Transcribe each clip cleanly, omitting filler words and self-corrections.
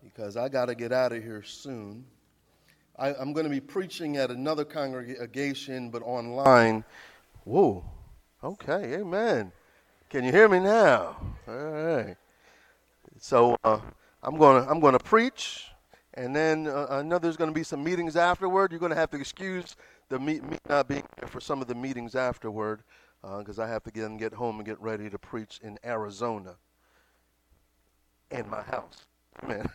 because I got to get out of here soon. I'm going to be preaching at another congregation, but online. Whoa. Okay. Amen. Can you hear me now? All right. So I'm going to preach, and then I know there's going to be some meetings afterward. You're going to have to excuse me not being there for some of the meetings afterward, because I have to get home and get ready to preach in Arizona, in my house. Amen.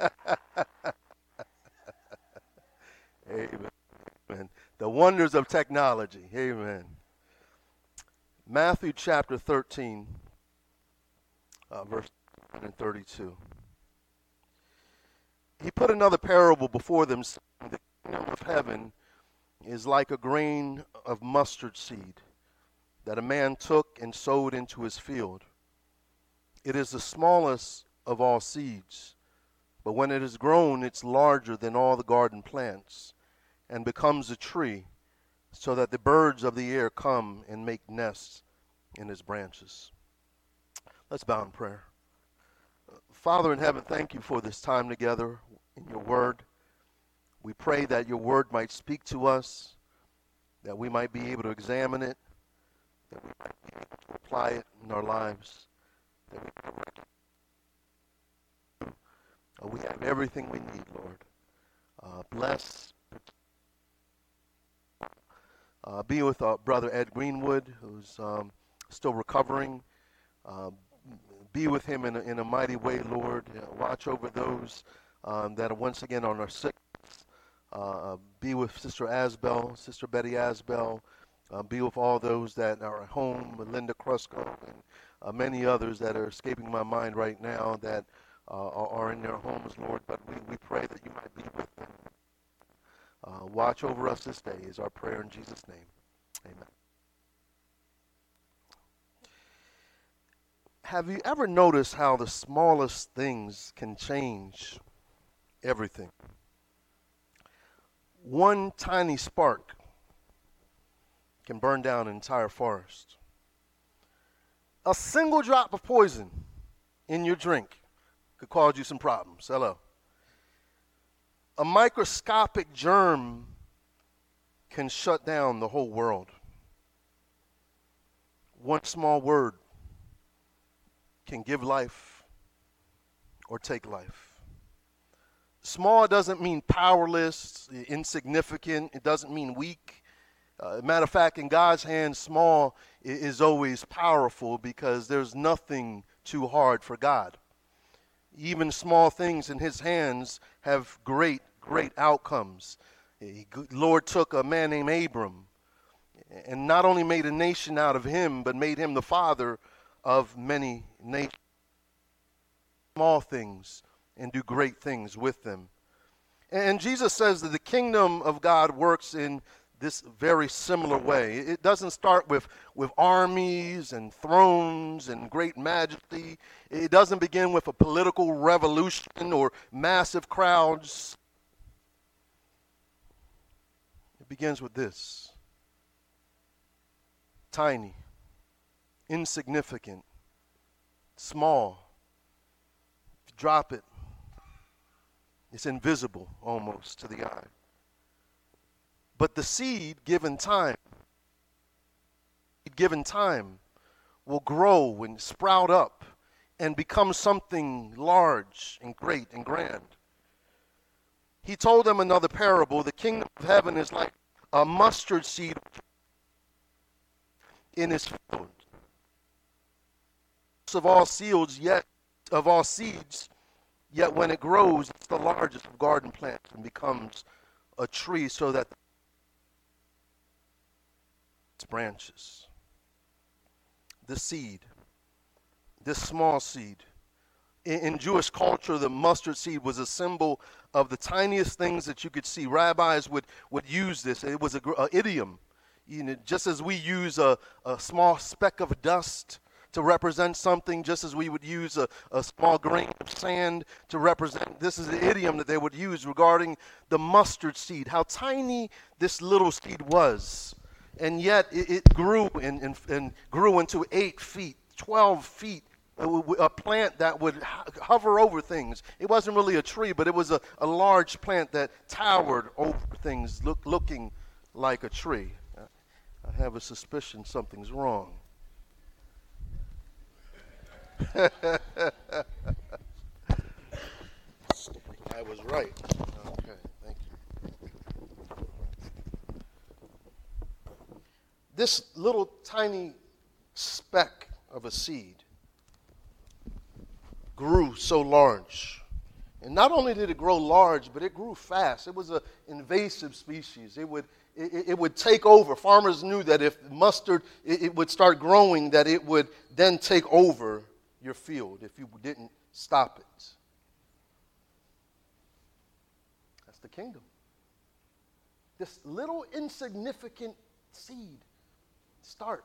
Amen. The wonders of technology. Amen. Matthew chapter 13, verse 32. He put another parable before them, saying, the kingdom of heaven is like a grain of mustard seed that a man took and sowed into his field. It is the smallest of all seeds, but when it is grown, it's larger than all the garden plants and becomes a tree, so that the birds of the air come and make nests in its branches. Let's bow in prayer. Father in heaven, thank you for this time together in your word. We pray that your word might speak to us, that we might be able to examine it, that we might be able to apply it in our lives, that we have everything we need, Lord. Bless. Be with Brother Ed Greenwood, who's still recovering. Be with him in a mighty way, Lord. Watch over those that are once again on our sick. Be with Sister Asbel, Sister Betty Asbel. Be with all those that are at home, Linda Krusko, and many others that are escaping my mind right now that are in their homes, Lord. But we pray that you might be with them. Watch over us this day is our prayer in Jesus' name. Amen. Have you ever noticed how the smallest things can change everything? One tiny spark can burn down an entire forest. A single drop of poison in your drink could cause you some problems. Hello. A microscopic germ can shut down the whole world. One small word can give life or take life. Small doesn't mean powerless, insignificant. It doesn't mean weak. Matter of fact, in God's hands, small is always powerful because there's nothing too hard for God. Even small things in his hands have great outcomes. The Lord took a man named Abram and not only made a nation out of him, but made him the father of many nations. Small things and do great things with them. And Jesus says that the kingdom of God works in this very similar way. It doesn't start with armies and thrones and great majesty. It doesn't begin with a political revolution or massive crowds. It begins with this. Tiny, insignificant, small. If you drop it, it's invisible almost to the eye. But the seed given time, will grow and sprout up and become something large and great and grand. He told them another parable. The kingdom of heaven is like a mustard seed in his field. Of all seeds, yet when it grows, it's the largest of garden plants and becomes a tree so that its branches. The seed, this small seed. In Jewish culture, the mustard seed was a symbol of the tiniest things that you could see. Rabbis would use this. It was an idiom. Just as we use a small speck of dust to represent something, just as we would use a small grain of sand to represent. This is the idiom that they would use regarding the mustard seed, how tiny this little seed was. And yet it grew and grew into 8 feet, 12 feet a plant that would hover over things. It wasn't really a tree, but it was a large plant that towered over things, looking like a tree. I have a suspicion something's wrong. I was right. Okay, thank you. This little tiny speck of a seed grew so large. And not only did it grow large, but it grew fast. It was an invasive species. It would take over. Farmers knew that if mustard it would start growing, that it would then take over your field if you didn't stop it. That's the kingdom. This little insignificant seed start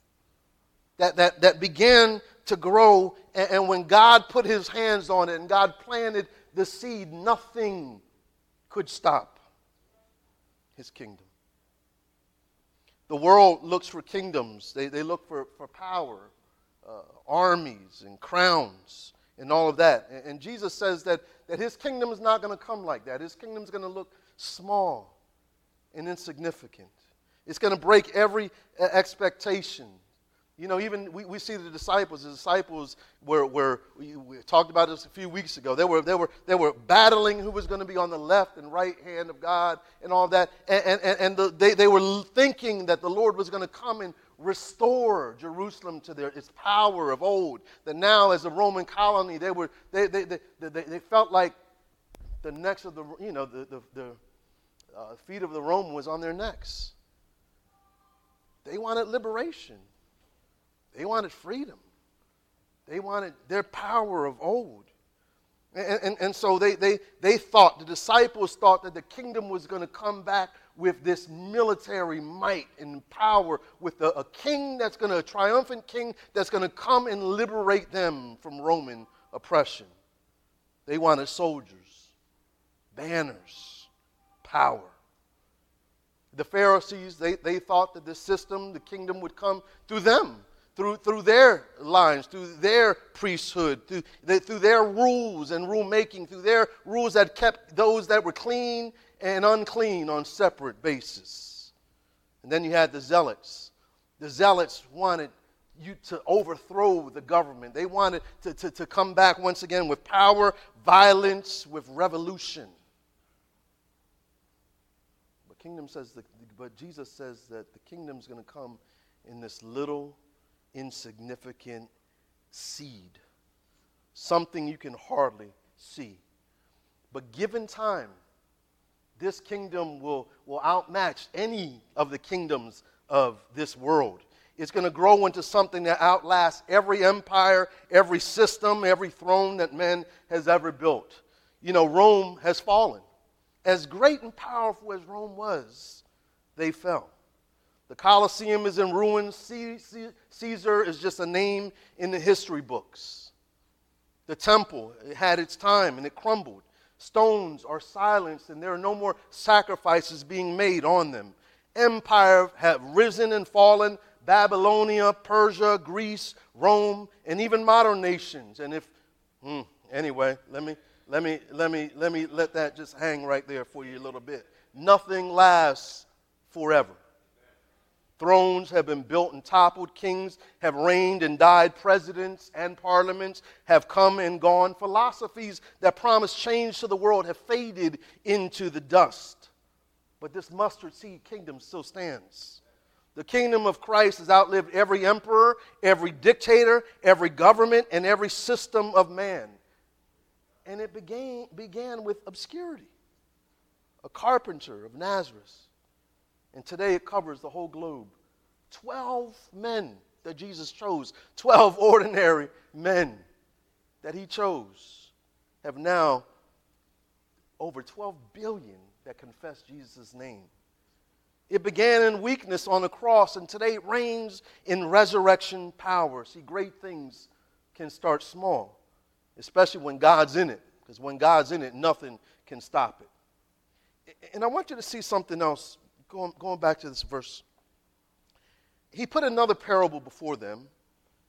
that began to grow, and when God put his hands on it and God planted the seed, nothing could stop his kingdom. The world looks for kingdoms. They look for power, armies and crowns and all of that. And Jesus says that his kingdom is not going to come like that. His kingdom is going to look small and insignificant. It's going to break every expectation. You know, even we see the disciples. The disciples were we talked about this a few weeks ago. They were battling who was going to be on the left and right hand of God and all that. And they were thinking that the Lord was going to come and restore Jerusalem to its power of old. That now, as a Roman colony, they felt like the necks of the feet of the Roman was on their necks. They wanted liberation. They wanted freedom. They wanted their power of old. And so they thought, the disciples thought that the kingdom was going to come back with this military might and power, with a king a triumphant king that's going to come and liberate them from Roman oppression. They wanted soldiers, banners, power. The Pharisees, they thought that the system, the kingdom would come through them. Through their lines, through their priesthood, through their rules and rule-making, through their rules that kept those that were clean and unclean on separate basis. And then you had the Zealots. The Zealots wanted you to overthrow the government. They wanted to come back once again with power, violence, with revolution. But Jesus says that the kingdom's going to come in this little insignificant seed, something you can hardly see. But given time, this kingdom will outmatch any of the kingdoms of this world. It's going to grow into something that outlasts every empire, every system, every throne that man has ever built. You know, Rome has fallen. As great and powerful as Rome was, they fell. The Colosseum is in ruins. Caesar is just a name in the history books. The temple, it had its time and it crumbled. Stones are silenced and there are no more sacrifices being made on them. Empires have risen and fallen. Babylonia, Persia, Greece, Rome, and even modern nations. And anyway, let me let that just hang right there for you a little bit. Nothing lasts forever. Thrones have been built and toppled. Kings have reigned and died. Presidents and parliaments have come and gone. Philosophies that promise change to the world have faded into the dust. But this mustard seed kingdom still stands. The kingdom of Christ has outlived every emperor, every dictator, every government, and every system of man. And it began with obscurity. A carpenter of Nazareth. And today it covers the whole globe. 12 men that Jesus chose, 12 ordinary men that he chose, have now over 12 billion that confess Jesus' name. It began in weakness on the cross, and today it reigns in resurrection power. See, great things can start small, especially when God's in it, because when God's in it, nothing can stop it. And I want you to see something else. Going back to this verse, he put another parable before them.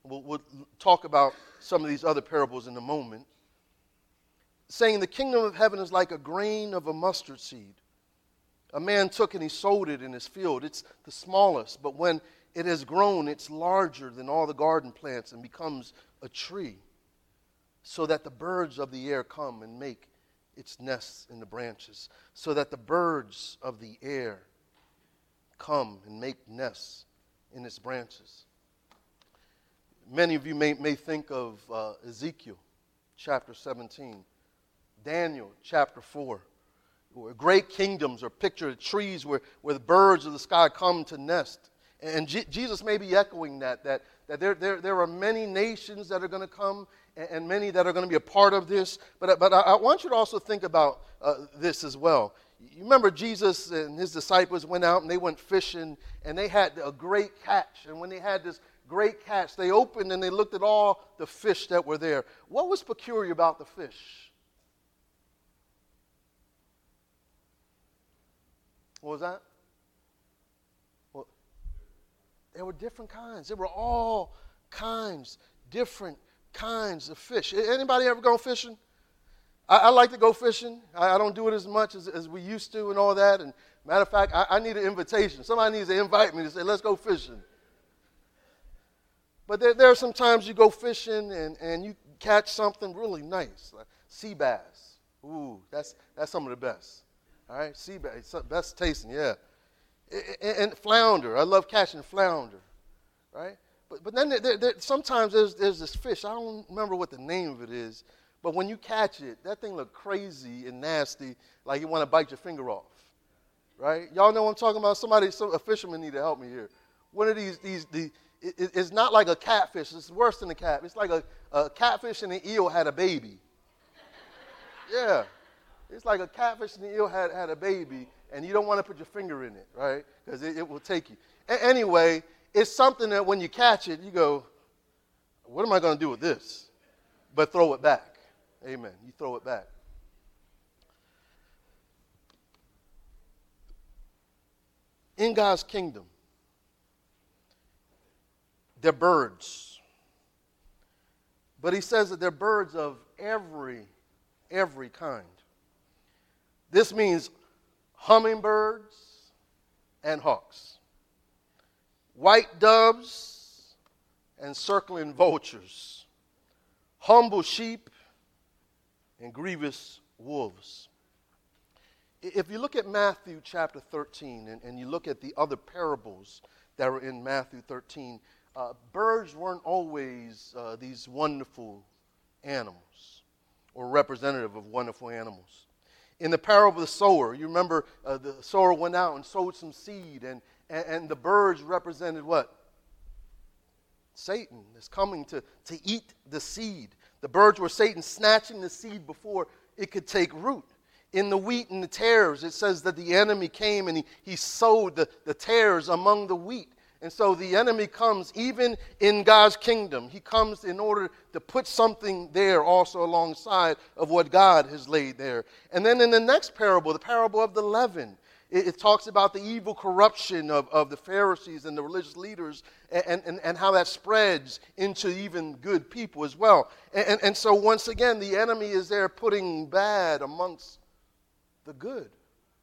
we'll talk about some of these other parables in a moment, saying the kingdom of heaven is like a grain of a mustard seed. A man took and he sowed it in his field. It's the smallest, but when it has grown, it's larger than all the garden plants and becomes a tree, so that the birds of the air come and make its nests in the branches, so that the birds of the air come and make nests in its branches. Many of you may think of Ezekiel chapter 17, Daniel chapter 4, where great kingdoms are pictured, trees where the birds of the sky come to nest. And Jesus may be echoing that there are many nations that are going to come and many that are going to be a part of this. But I want you to also think about this as well. You remember Jesus and his disciples went out and they went fishing and they had a great catch. And when they had this great catch, they opened and they looked at all the fish that were there. What was peculiar about the fish? What was that? Well, there were different kinds. There were all kinds, different kinds of fish. Anybody ever go fishing? I like to go fishing. I don't do it as much as we used to and all that. And matter of fact, I need an invitation. Somebody needs to invite me to say, let's go fishing. But there are some times you go fishing and you catch something really nice, like sea bass. Ooh, that's some of the best. All right, sea bass, best tasting, yeah. And flounder, I love catching flounder, right? But then sometimes there's this fish, I don't remember what the name of it is, but when you catch it, that thing look crazy and nasty, like you want to bite your finger off, right? Y'all know what I'm talking about? A fisherman need to help me here. One of these it's not like a catfish, it's worse than a cat. It's like a catfish and an eel had a baby. Yeah. It's like a catfish and the eel had a baby, and you don't want to put your finger in it, right? Because it will take you. Anyway, it's something that when you catch it, you go, what am I going to do with this? But throw it back. Amen. You throw it back. In God's kingdom, they're birds. But he says that they're birds of every kind. This means hummingbirds and hawks, white doves and circling vultures, humble sheep and grievous wolves. If you look at Matthew chapter 13 and you look at the other parables that are in Matthew 13, birds weren't always these wonderful animals or representative of wonderful animals. In the parable of the sower, you remember the sower went out and sowed some seed, and the birds represented what? Satan is coming to eat the seed. The birds were Satan snatching the seed before it could take root. In the wheat and the tares, it says that the enemy came and he sowed the tares among the wheat. And so the enemy comes even in God's kingdom. He comes in order to put something there also alongside of what God has laid there. And then in the next parable, the parable of the leaven, it talks about the evil corruption of the Pharisees and the religious leaders and how that spreads into even good people as well. And so once again, the enemy is there putting bad amongst the good.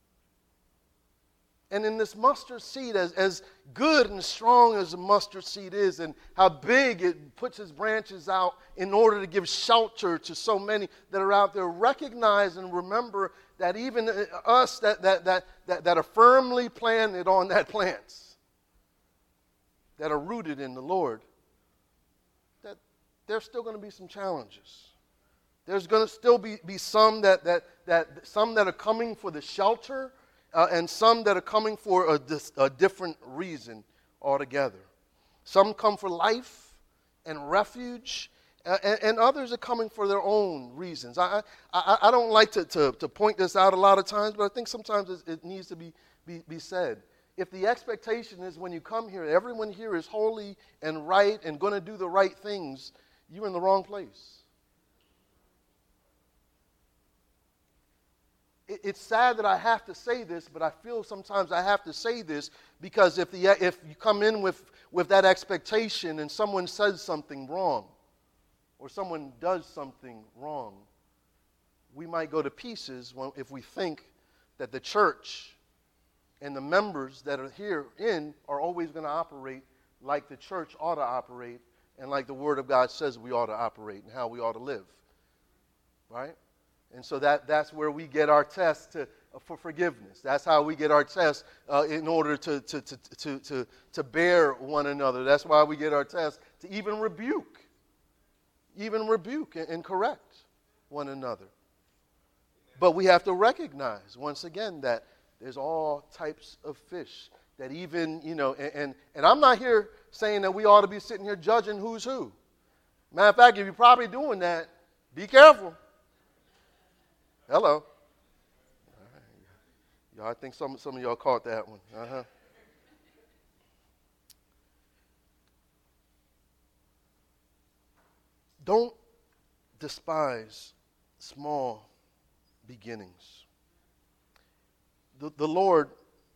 And in this mustard seed, as good and strong as the mustard seed is, and how big it puts its branches out in order to give shelter to so many that are out there, recognize and remember that even us that are firmly planted on that plants, that are rooted in the Lord, that there's still going to be some challenges. There's going to still be some that are coming for the shelter, and some that are coming for a different reason altogether. Some come for life and refuge, and others are coming for their own reasons. I don't like to point this out a lot of times, but I think sometimes it needs to be said. If the expectation is when you come here, everyone here is holy and right and going to do the right things, you're in the wrong place. it's sad that I have to say this, but I feel sometimes I have to say this because if you come in with that expectation and someone says something wrong or someone does something wrong, we might go to pieces if we think that the church and the members that are herein are always going to operate like the church ought to operate and like the Word of God says we ought to operate and how we ought to live. Right? And so that's where we get our test for forgiveness. That's how we get our test in order to bear one another. That's why we get our test to even rebuke and correct one another. But we have to recognize, once again, that there's all types of fish that even, and I'm not here saying that we ought to be sitting here judging who's who. Matter of fact, if you're probably doing that, be careful. Hello. All right. Y'all, I think some of y'all caught that one. Don't despise small beginnings. The Lord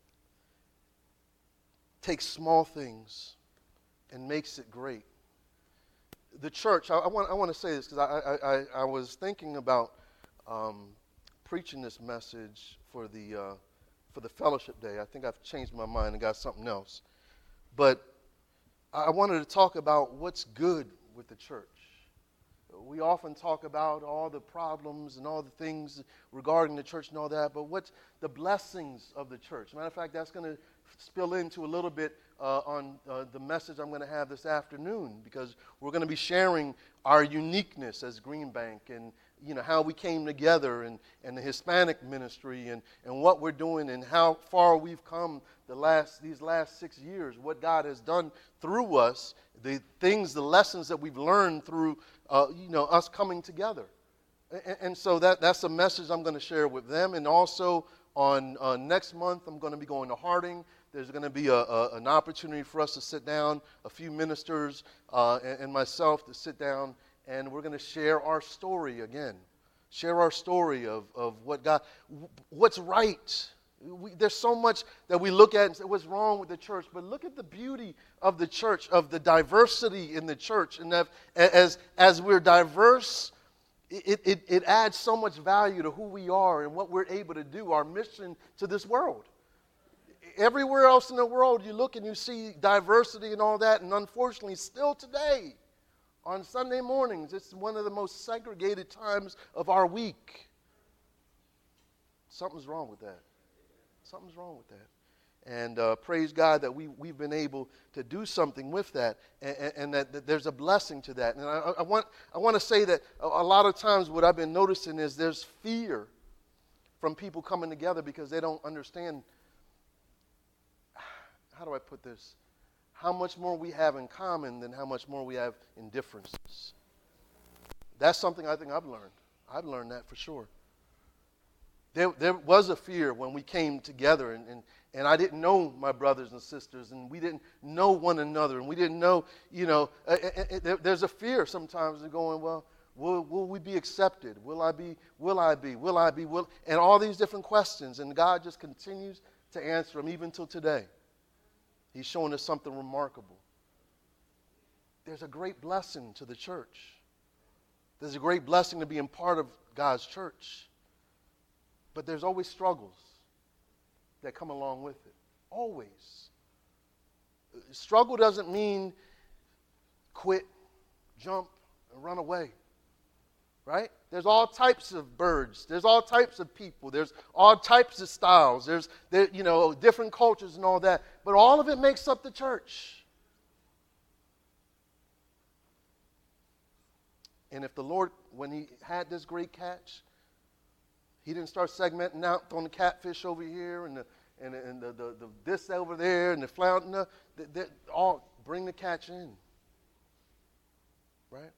takes small things and makes it great. The church, I want to say this because I was thinking about preaching this message for the fellowship day. I think I've changed my mind and got something else. But I wanted to talk about what's good with the church. We often talk about all the problems and all the things regarding the church and all that, but what's the blessings of the church? Matter of fact, that's going to spill into a little bit on the message I'm going to have this afternoon, because we're going to be sharing our uniqueness as Green Bank and how we came together and the Hispanic ministry and what we're doing and how far we've come these last 6 years, what God has done through us, the lessons that we've learned through us coming together. And so that's a message I'm going to share with them. And also on next month, I'm going to be going to Harding. There's going to be an opportunity for us to sit down, a few ministers and myself to sit down, and we're going to share our story again. Share our story of what's right. There's so much that we look at and say, what's wrong with the church? But look at the beauty of the church, of the diversity in the church. And as we're diverse, it adds so much value to who we are and what we're able to do, our mission to this world. Everywhere else in the world, you look and you see diversity and all that, and unfortunately, still today, on Sunday mornings, it's one of the most segregated times of our week. Something's wrong with that. Something's wrong with that. And praise God that we've been able to do something with that, and that there's a blessing to that. And I want to say that a lot of times what I've been noticing is there's fear from people coming together because they don't understand, how do I put this, how much more we have in common than how much more we have in differences. That's something I think I've learned. I've learned that for sure. There was a fear when we came together, and I didn't know my brothers and sisters, and we didn't know one another, and we didn't know, there's a fear sometimes of going, well, will we be accepted? Will I be? And all these different questions, and God just continues to answer them even till today. He's showing us something remarkable. There's a great blessing to the church. There's a great blessing to being part of God's church. But there's always struggles that come along with it. Always. Struggle doesn't mean quit, jump, and run away. Right? There's all types of birds. There's all types of people. There's all types of styles. There's different cultures and all that. But all of it makes up the church. And if the Lord, when He had this great catch, He didn't start segmenting out, throwing the catfish over here and the this over there and the flounder. No, they all bring the catch in. Right?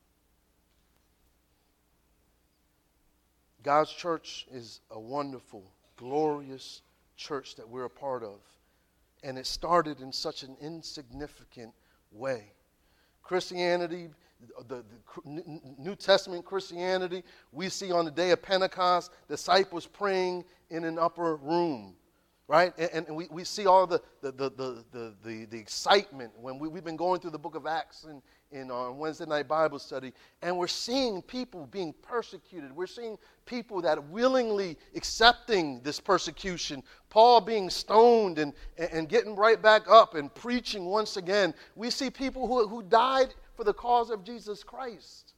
God's church is a wonderful, glorious church that we're a part of. And it started in such an insignificant way. Christianity the New Testament Christianity. We see on the day of Pentecost, disciples praying in an upper room, right? And we see all the excitement when we've been going through the book of Acts in on Wednesday night Bible study, and we're seeing people being persecuted. We're seeing people that willingly accepting this persecution. Paul being stoned and getting right back up and preaching once again. We see people who died for the cause of Jesus Christ.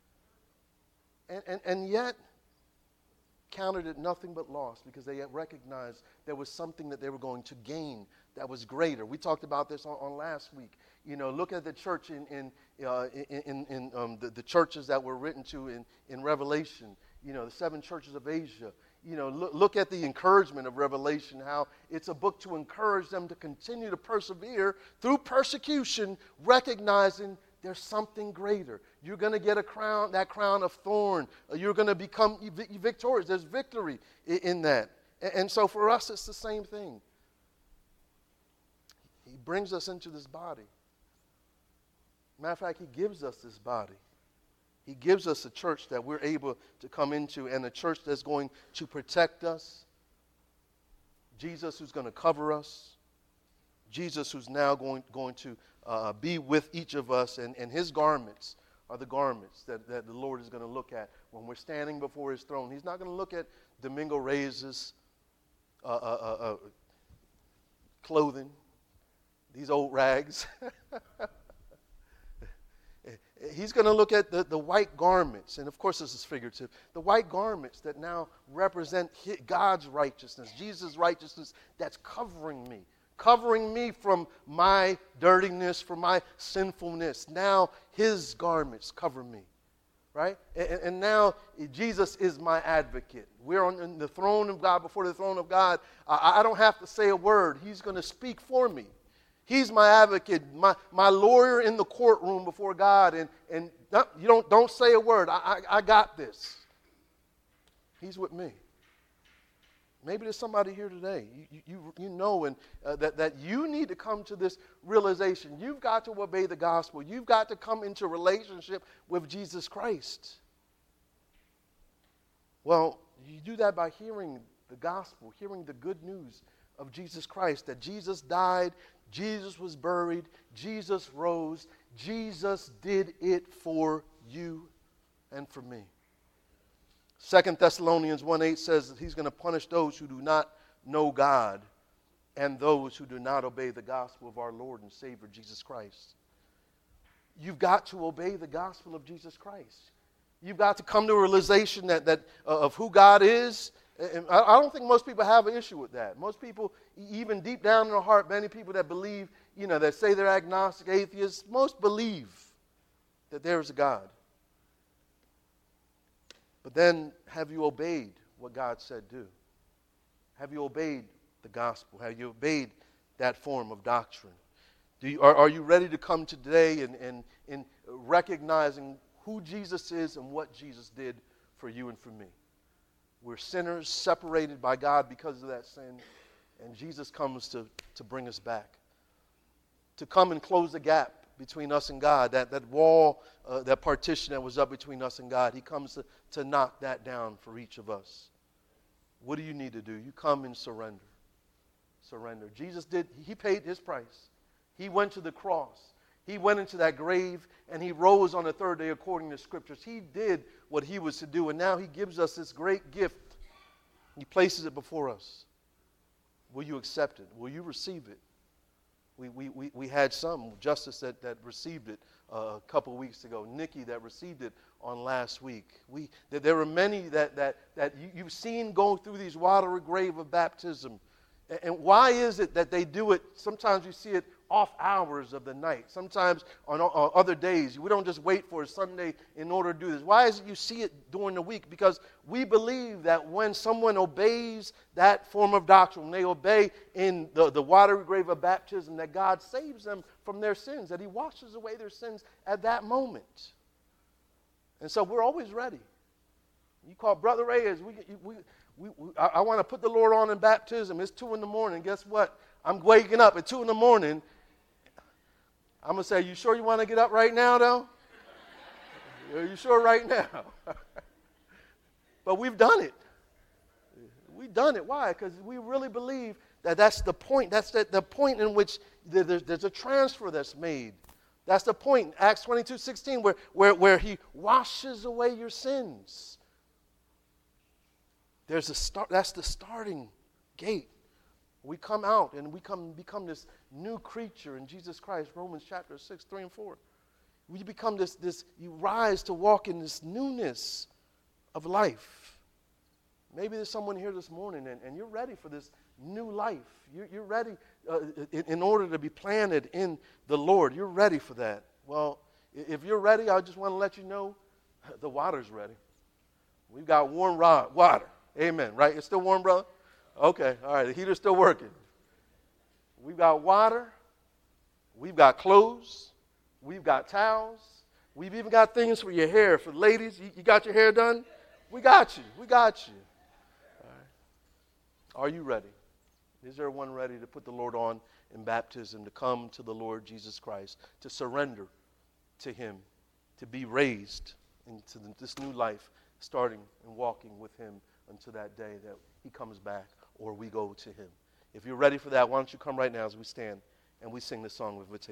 And yet counted it nothing but loss because they recognized there was something that they were going to gain that was greater. We talked about this on last week. You know, look at the church in the churches that were written to in Revelation. You know, the 7 churches of Asia. You know, look at the encouragement of Revelation, how it's a book to encourage them to continue to persevere through persecution, recognizing there's something greater. You're going to get a crown, that crown of thorn. You're going to become victorious. There's victory in that. And so for us, it's the same thing. He brings us into this body. Matter of fact, he gives us this body. He gives us a church that we're able to come into, and a church that's going to protect us. Jesus who's going to cover us. Jesus who's now going to be with each of us, and his garments are the garments that the Lord is going to look at when we're standing before his throne. He's not going to look at Domingo Reyes' clothing, these old rags. He's going to look at the white garments, and of course this is figurative, the white garments that now represent God's righteousness, Jesus' righteousness that's covering me from my dirtiness, from my sinfulness. Now his garments cover me, right? And now Jesus is my advocate. We're on the throne of God, before the throne of God. I don't have to say a word. He's going to speak for me. He's my advocate, my lawyer in the courtroom before God, and you don't say a word. I got this. He's with me. Maybe there's somebody here today. You know, and that you need to come to this realization. You've got to obey the gospel. You've got to come into relationship with Jesus Christ. Well, you do that by hearing the gospel, hearing the good news of Jesus Christ, that Jesus died, Jesus was buried, Jesus rose, Jesus did it for you and for me. 2 Thessalonians 1:8 says that he's going to punish those who do not know God and those who do not obey the gospel of our Lord and Savior Jesus Christ. You've got to obey the gospel of Jesus Christ. You've got to come to a realization that of who God is. And I don't think most people have an issue with that. Most people, even deep down in their heart, many people that believe, you know, that say they're agnostic, atheists, most believe that there is a God. But then, have you obeyed what God said do? Have you obeyed the gospel? Have you obeyed that form of doctrine? Are you ready to come today and recognizing who Jesus is and what Jesus did for you and for me? We're sinners separated by God because of that sin, and Jesus comes to bring us back, to come and close the gap between us and God, that wall, that partition that was up between us and God. He comes to knock that down for each of us. What do you need to do? You come and surrender. Surrender. Jesus he paid his price. He went to the cross. He went into that grave, and he rose on the third day according to Scriptures. He did what he was to do, and now he gives us this great gift. He places it before us. Will you accept it? Will you receive it? We had some, Justice that received it a couple weeks ago. Nikki that received it on last week. There were many that you've seen go through these watery grave of baptism. And why is it that they do it? Sometimes you see it off hours of the night. Sometimes on other days. We don't just wait for a Sunday in order to do this. Why is it you see it during the week? Because we believe that when someone obeys that form of doctrine, when they obey in the watery grave of baptism, that God saves them from their sins, that he washes away their sins at that moment. And so we're always ready. You call Brother Reyes, I want to put the Lord on in baptism. It's 2 a.m. Guess what? I'm waking up at 2 a.m. I'm going to say, you sure you want to get up right now, though? Are you sure right now? But we've done it. We've done it. Why? Because we really believe that that's the point. That's the point in which there's a transfer that's made. That's the point. Acts 22:16, where he washes away your sins. There's a start. That's the starting gate. We come out and we become this new creature in Jesus Christ. Romans chapter 6, 3 and 4. We become this. You rise to walk in this newness of life. Maybe there's someone here this morning and you're ready for this new life. You're ready in order to be planted in the Lord. You're ready for that. Well, if you're ready, I just want to let you know the water's ready. We've got warm water. Amen. Right? It's still warm, brother? Okay. All right. The heater's still working. We've got water. We've got clothes. We've got towels. We've even got things for your hair. For ladies, you got your hair done? We got you. We got you. All right. Are you ready? Is there one ready to put the Lord on in baptism, to come to the Lord Jesus Christ, to surrender to Him, to be raised into this new life, starting and walking with Him until that day that He comes back or we go to Him? If you're ready for that, why don't you come right now as we stand and we sing this song of invitation.